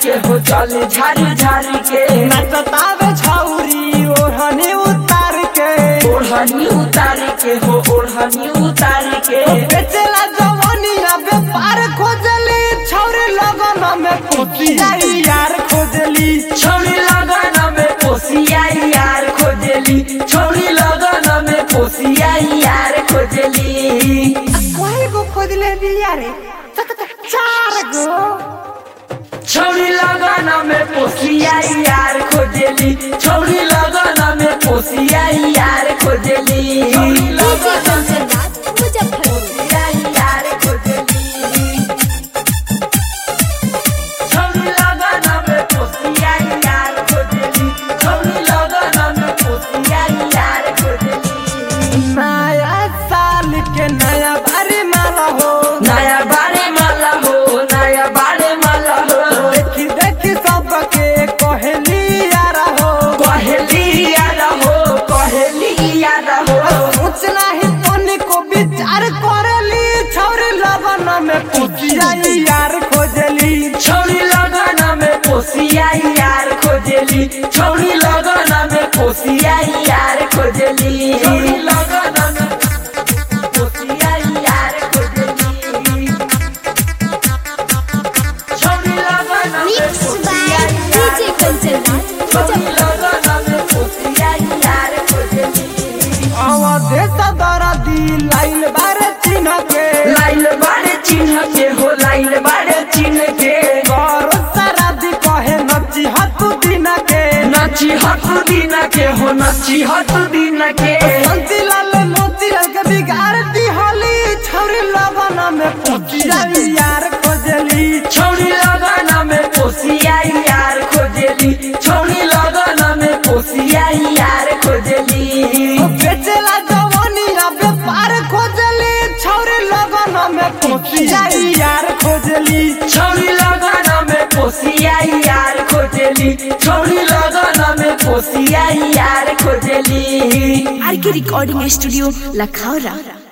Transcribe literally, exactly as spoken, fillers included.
के हो चले झारी झारी के नचतावे छौरी ओढ़नी उतार के ओढ़नी उतार के हो ओढ़नी उतार के बेचेला जवानिया व्यापार खोजली छौरी लगन में पोसिया यार खोजली छौरी लगन में पोसिया यार खोजली छौरी लगन में पोसिया यार खोजली कोई को खोजले बिया रे चार गो छौरी लगन में पोसिया यार खोजली छौरी लगन में पोसिया यार खोजली नया साल के नया बारे माला हो नया बारे माला हो नया बारे माला हो देखी देखी सबके कहली यार हो कहली यार हो कहली यार हो सोच नहीं तोनी को विचार करली छौरी लगन में पोसिया यार खोजली छौरी लगन में पोसिया यार खोजली छौरी लगन में पोसिया यार खोजली छौरी लगन में पोसिया यार खोजली छौरी लगन में पोसिया यार छौरी लगन में पोसिया यार खोजली अवधेश दरदी लाइल बारे चिन्ह के लाइल बारे चिन्ह के हो लाइल बारे चिन्ह के गौर सरादी कहे नची हतु दिन के नची हतु दिन के हो नची हतु दिन के संती लाल मोती के बिगाड़ दी होली छौरी लगन में पोसिया यार खोजली छौरी लगन में पोसिया यार खोजली छौरी लगन में पोसिया यार खोजली बेचेला जवानिया व्यापार खोजली छौरी लगन में पोसिया यार खोजली छौरी लगन में पोसिया यार खोजली छौरी लगन में पोसिया यार खोजली आर के रिकॉर्डिंग स्टूडियो लखौरा।